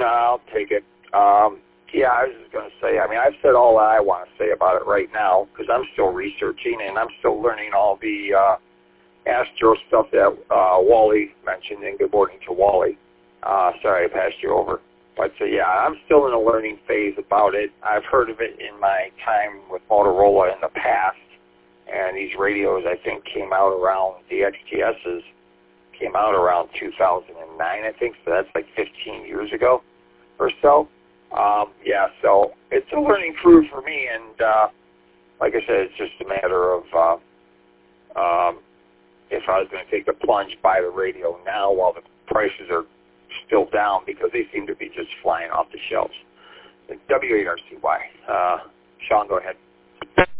I'll take it. Yeah, I was just going to say, I mean, I've said all that I want to say about it right now because I'm still researching and I'm still learning all the Astro stuff that Wally mentioned, and good morning to Wally. Sorry I passed you over. But yeah, I'm still in a learning phase about it. I've heard of it in my time with Motorola in the past, and these radios, I think, came out around, the XTSs came out around 2009, I think, so that's like 15 years ago or so. Yeah, so it's a learning curve for me, and like I said, it's just a matter of if I was going to take the plunge, buy the radio now while the prices are still down, because they seem to be just flying off the shelves. W8RCY. Sean, go ahead.